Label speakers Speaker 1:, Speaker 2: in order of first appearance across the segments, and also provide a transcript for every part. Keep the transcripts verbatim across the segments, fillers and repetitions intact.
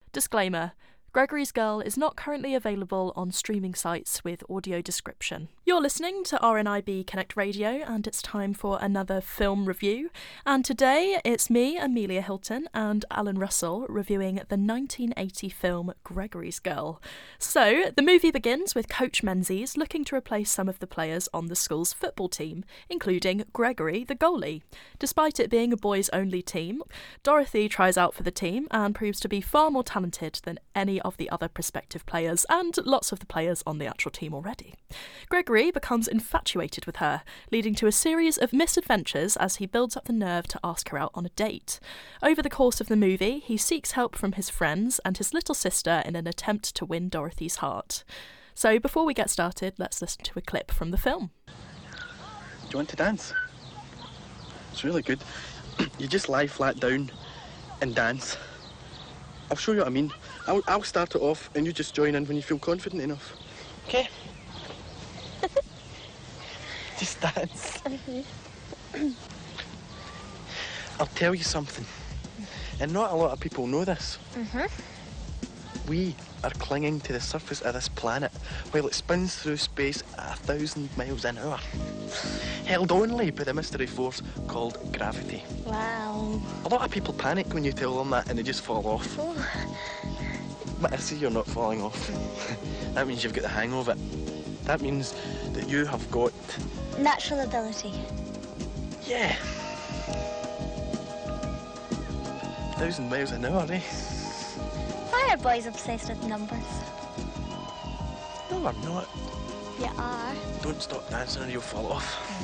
Speaker 1: Disclaimer: Gregory's Girl is not currently available on streaming sites with audio description. You're listening to R N I B Connect Radio, and it's time for another film review. And today it's me, Amelia Hilton, and Alan Russell reviewing the nineteen eighty film Gregory's Girl. So, the movie begins with Coach Menzies looking to replace some of the players on the school's football team, including Gregory, the goalie. Despite it being a boys-only team, Dorothy tries out for the team and proves to be far more talented than any of the other prospective players and lots of the players on the actual team already. Gregory becomes infatuated with her, leading to a series of misadventures as he builds up the nerve to ask her out on a date. Over the course of the movie, he seeks help from his friends and his little sister in an attempt to win Dorothy's heart. So before we get started, let's listen to a clip from the film.
Speaker 2: Do you want to dance? It's really good. You just lie flat down and dance. I'll show you what I mean. I'll, I'll start it off and you just join in when you feel confident enough. Okay? Just dance. I'll tell you something, and not a lot of people know this.
Speaker 3: Mm-hmm.
Speaker 2: We are clinging to the surface of this planet while it spins through space at a thousand miles an hour, held only by the mystery force called gravity.
Speaker 3: Wow.
Speaker 2: A lot of people panic when you tell them that and they just fall off.
Speaker 3: Oh.
Speaker 2: But I see you're not falling off. That means you've got the hang of it. That means that you have got...
Speaker 3: natural ability.
Speaker 2: Yeah. A thousand miles an hour, eh?
Speaker 3: Why are boys obsessed with numbers?
Speaker 2: No, I'm not.
Speaker 3: You are.
Speaker 2: Don't stop dancing or you'll fall off.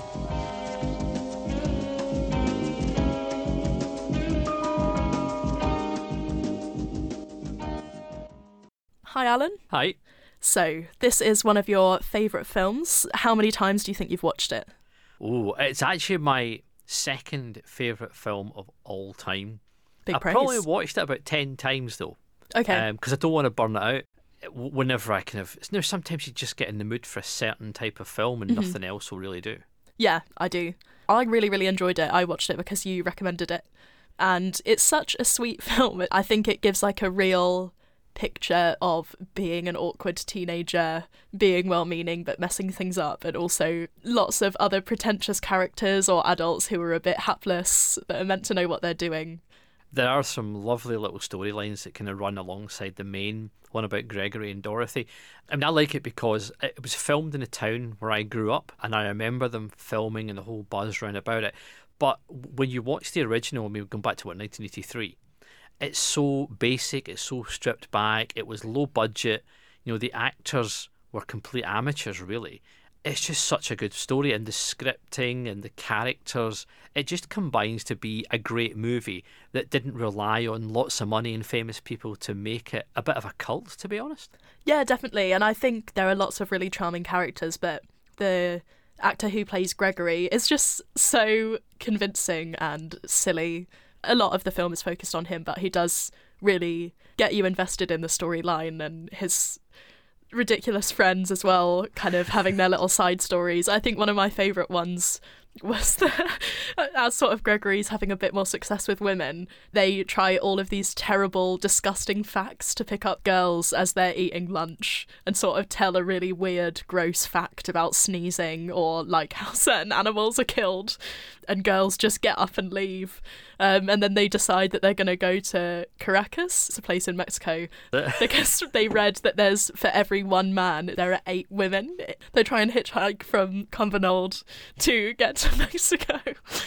Speaker 1: Hi, Alan.
Speaker 4: Hi.
Speaker 1: So, this is one of your favourite films. How many times do you think you've watched it?
Speaker 4: Oh, it's actually my second favourite film of all time.
Speaker 1: Big
Speaker 4: I
Speaker 1: praise.
Speaker 4: probably watched it about ten times though.
Speaker 1: Okay.
Speaker 4: Because I don't want to burn it out. W- Whenever I kind of, you know, sometimes you just get in the mood for a certain type of film and
Speaker 1: Mm-hmm.
Speaker 4: nothing else will really do.
Speaker 1: Yeah, I do. I really, really enjoyed it. I watched it because you recommended it. And it's such a sweet film. I think it gives like a real picture of being an awkward teenager, being well-meaning but messing things up, and also lots of other pretentious characters or adults who are a bit hapless that are meant to know what they're doing.
Speaker 4: There are some lovely little storylines that kind of run alongside the main one about Gregory and Dorothy. I mean, I like it because it was filmed in a town where I grew up, and I remember them filming and the whole buzz round about it. But when you watch the original, I mean, we're going back to what, nineteen eighty-three, it's so basic, it's so stripped back, it was low budget, you know, the actors were complete amateurs, really. It's just such a good story, and the scripting and the characters, it just combines to be a great movie that didn't rely on lots of money and famous people to make it a bit of a cult, to be honest.
Speaker 1: Yeah, definitely. And I think there are lots of really charming characters, but the actor who plays Gregory is just so convincing and silly. A lot of the film is focused on him, but he does really get you invested in the storyline, and his ridiculous friends as well, kind of having their little side stories. I think one of my favourite ones was that as sort of Gregory's having a bit more success with women, they try all of these terrible, disgusting facts to pick up girls as they're eating lunch and sort of tell a really weird, gross fact about sneezing or like how certain animals are killed, and girls just get up and leave. Um, and then they decide that they're going to go to Caracas, it's a place in Mexico, because they read that there's, for every one man, there are eight women. They try and hitchhike from Cumbernauld to get to Mexico.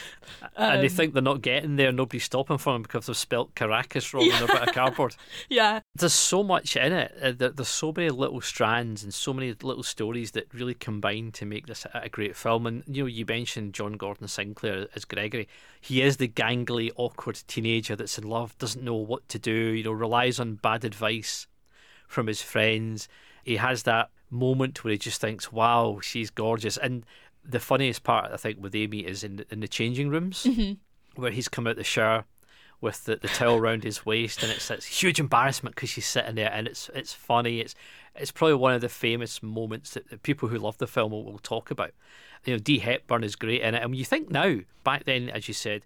Speaker 1: Um,
Speaker 4: and they think they're not getting there, nobody's stopping for them because they've spelt Caracas wrong
Speaker 1: Yeah.
Speaker 4: on a bit of cardboard.
Speaker 1: Yeah.
Speaker 4: There's so much in it. Uh, there- There's so many little strands and so many little stories that really combine to make this a great film. And, you know, you mentioned John Gordon Sinclair as Gregory. He is the gangly, awkward teenager that's in love, doesn't know what to do, you know, relies on bad advice from his friends. He has that moment where he just thinks, wow, she's gorgeous. And the funniest part, I think, with Amy is in the, in the changing rooms,
Speaker 1: Mhm.
Speaker 4: where he's come out the shower with the, the towel around his waist, and it's, it's huge embarrassment because she's sitting there, and it's it's funny. It's it's probably one of the famous moments that the people who love the film will, will talk about. You know, Dee Hepburn is great in it, and when you think now, back then, as you said,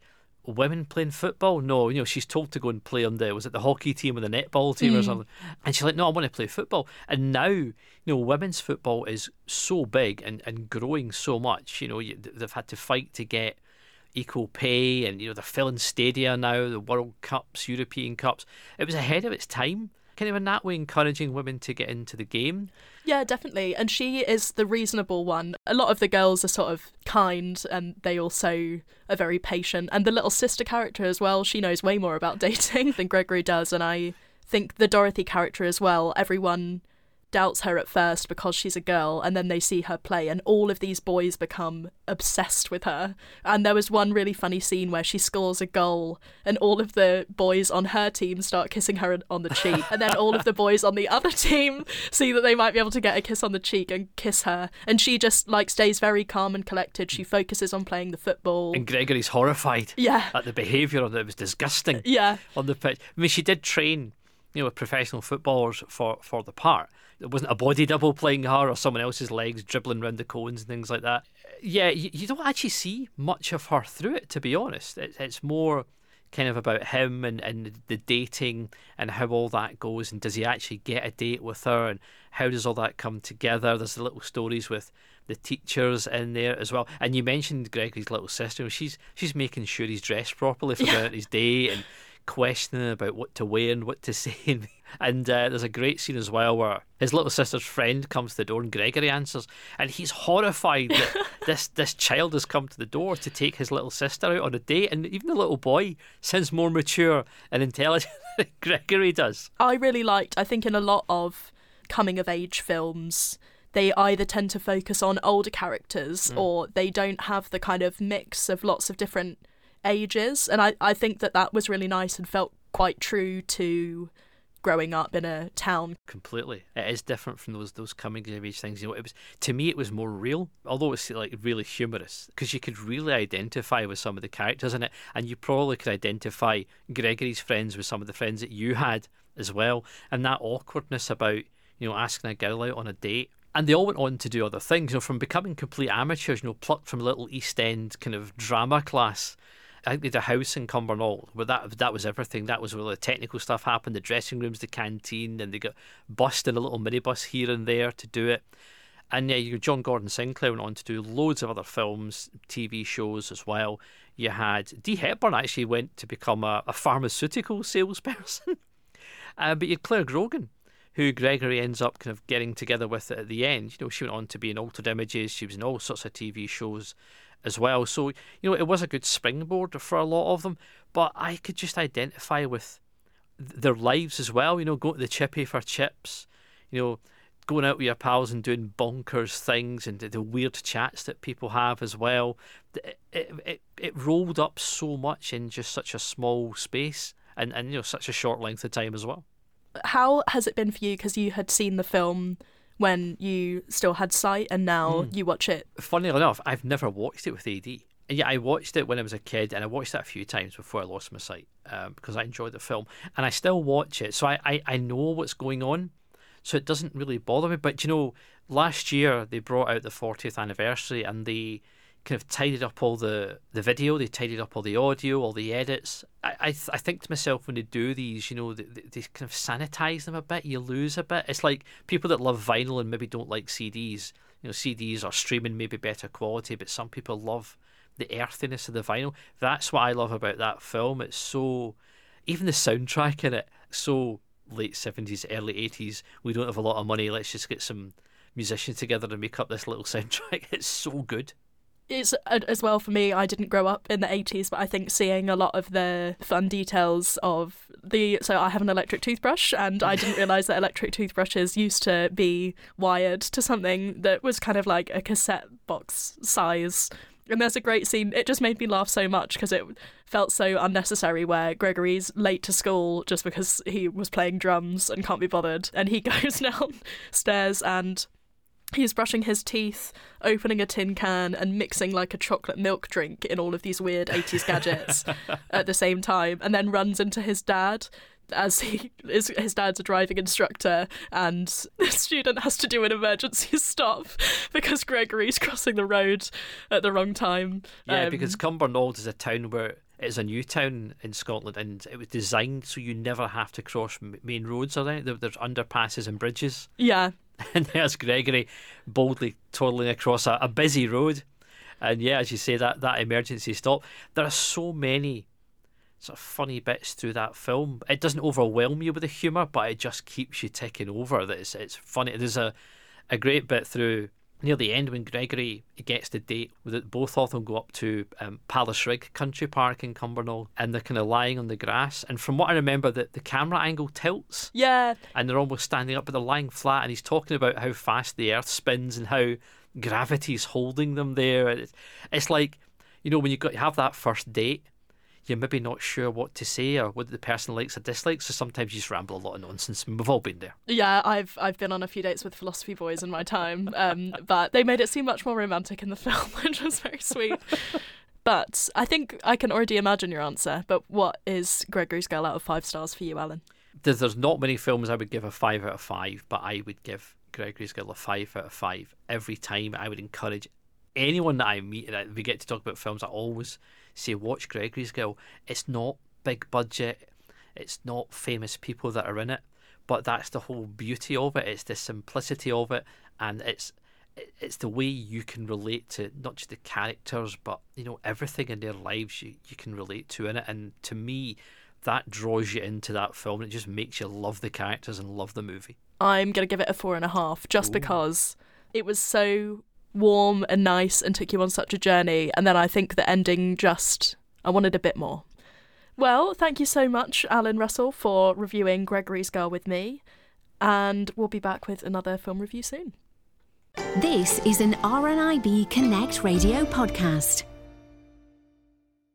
Speaker 4: women playing football? No, you know, she's told to go and play on the, was it the hockey team or the netball team mm. or something? And she's like, no, I want to play football. And now, you know, women's football is so big and, and growing so much. You know, you, they've had to fight to get equal pay, and, you know, they're filling stadia now, the World Cups, European Cups. It was ahead of its time, kind of in that way, encouraging women to get into the game.
Speaker 1: Yeah, definitely. And she is the reasonable one. A lot of the girls are sort of kind, and they also are very patient. And the little sister character as well, she knows way more about dating than Gregory does. And I think the Dorothy character as well, everyone doubts her at first because she's a girl, and then they see her play, and all of these boys become obsessed with her. And there was one really funny scene where she scores a goal, and all of the boys on her team start kissing her on the cheek, and then all of the boys on the other team see that they might be able to get a kiss on the cheek and kiss her, and she just like stays very calm and collected. She focuses on playing the football,
Speaker 4: and Gregory's horrified
Speaker 1: yeah
Speaker 4: at the behaviour of it. It was disgusting
Speaker 1: yeah
Speaker 4: on the pitch. I mean, she did train, you know, with professional footballers for, for the part. It wasn't a body double playing her or someone else's legs dribbling around the cones and things like that. Yeah, you, you don't actually see much of her through it, to be honest. It, it's more kind of about him and, and the dating and how all that goes, and does he actually get a date with her, and how does all that come together. There's the little stories with the teachers in there as well. And you mentioned Gregory's little sister. She's she's making sure he's dressed properly for
Speaker 1: yeah.
Speaker 4: his day, and questioning about what to wear and what to say. And uh, there's a great scene as well where his little sister's friend comes to the door and Gregory answers, and he's horrified that this this child has come to the door to take his little sister out on a date. And even the little boy sounds more mature and intelligent than Gregory does.
Speaker 1: I really liked, I think in a lot of coming of age films, they either tend to focus on older characters mm. or they don't have the kind of mix of lots of different ages. And I, I think that that was really nice and felt quite true to growing up in a town.
Speaker 4: Completely. It is different from those those coming of age things. You know, it was, to me it was more real, although it's like really humorous, because you could really identify with some of the characters in it, and you probably could identify Gregory's friends with some of the friends that you had as well, and that awkwardness about, you know, asking a girl out on a date. And they all went on to do other things, you know, from becoming complete amateurs, you know, plucked from a little East End kind of drama class. I think they had a house in Cumbernauld where that that was everything. That was where the technical stuff happened, the dressing rooms, the canteen, and they got bussed in a little minibus here and there to do it. And yeah, you John Gordon Sinclair went on to do loads of other films, T V shows as well. You had Dee Hepburn actually went to become a, a pharmaceutical salesperson. uh, but you had Claire Grogan, who Gregory ends up kind of getting together with at the end. You know, she went on to be in Altered Images. She was in all sorts of T V shows as well. So, you know, it was a good springboard for a lot of them. But I could just identify with th- their lives as well. You know, going to the chippy for chips. You know, going out with your pals and doing bonkers things, and the, the weird chats that people have as well. It, it, it, it rolled up so much in just such a small space, and, and you know, such a short length of time as well.
Speaker 1: How has it been for you? Because you had seen the film when you still had sight, and now mm. you watch it.
Speaker 4: Funnily enough, I've never watched it with A D. Yeah, I watched it when I was a kid, and I watched it a few times before I lost my sight, um, because I enjoyed the film, and I still watch it. So I, I, I know what's going on, so it doesn't really bother me. But, you know, last year they brought out the fortieth anniversary, and they kind of tidied up all the, the video, they tidied up all the audio, all the edits. I I, th- I think to myself, when they do these, you know, they, they kind of sanitize them a bit, you lose a bit. It's like people that love vinyl and maybe don't like C Ds. You know, C Ds or streaming maybe better quality, but some people love the earthiness of the vinyl. That's what I love about that film. It's so, even the soundtrack in it, so late seventies, early eighties, we don't have a lot of money, let's just get some musicians together to make up this little soundtrack. It's so good.
Speaker 1: It's as well for me, I didn't grow up in the eighties, but I think seeing a lot of the fun details of the, so I have an electric toothbrush, and I didn't realise that electric toothbrushes used to be wired to something that was kind of like a cassette box size. And there's a great scene, it just made me laugh so much because it felt so unnecessary, where Gregory's late to school just because he was playing drums and can't be bothered, and he goes downstairs and he's brushing his teeth, opening a tin can and mixing like a chocolate milk drink in all of these weird eighties gadgets at the same time, and then runs into his dad as he is his dad's a driving instructor, and the student has to do an emergency stop because Gregory's crossing the road at the wrong time.
Speaker 4: Yeah,
Speaker 1: um,
Speaker 4: because Cumbernauld is a town where It's a new town in Scotland, and it was designed so you never have to cross m- main roads, are there? There- There's underpasses and bridges.
Speaker 1: Yeah.
Speaker 4: And there's Gregory boldly toddling across a, a busy road. And yeah, as you say, that, that emergency stop. There are so many sort of funny bits through that film. It doesn't overwhelm you with the humour, but it just keeps you ticking over. That it's, it's funny. There's a, a great bit through near the end when Gregory gets the date that both of them go up to um, Pallasrig Country Park in Cumbernauld, and they're kind of lying on the grass. And from what I remember, the, the camera angle tilts.
Speaker 1: Yeah.
Speaker 4: And they're almost standing up, but they're lying flat. And he's talking about how fast the earth spins and how gravity's holding them there. It's, it's like, you know, when you got you have that first date, you're maybe not sure what to say or what the person likes or dislikes, so sometimes you just ramble a lot of nonsense. We've all been there.
Speaker 1: Yeah, I've I've been on a few dates with philosophy boys in my time, um, but they made it seem much more romantic in the film, which was very sweet. But I think I can already imagine your answer. But what is Gregory's Girl out of five stars for you, Alan?
Speaker 4: There's, there's not many films I would give a five out of five, but I would give Gregory's Girl a five out of five every time. I would encourage anyone that I meet and we get to talk about films, I always say watch Gregory's Girl. It's not big budget, it's not famous people that are in it, but that's the whole beauty of it. It's the simplicity of it, and it's it's the way you can relate to not just the characters, but you know, everything in their lives you, you can relate to in it. And to me, that draws you into that film. It just makes you love the characters and love the movie.
Speaker 1: I'm going to give it a four and a half, just
Speaker 4: Ooh.
Speaker 1: because it was so warm and nice and took you on such a journey. And then I think the ending just, I wanted a bit more. Well, thank you so much, Alan Russell, for reviewing Gregory's Girl with me. And we'll be back with another film review soon.
Speaker 5: This is an R N I B Connect radio podcast.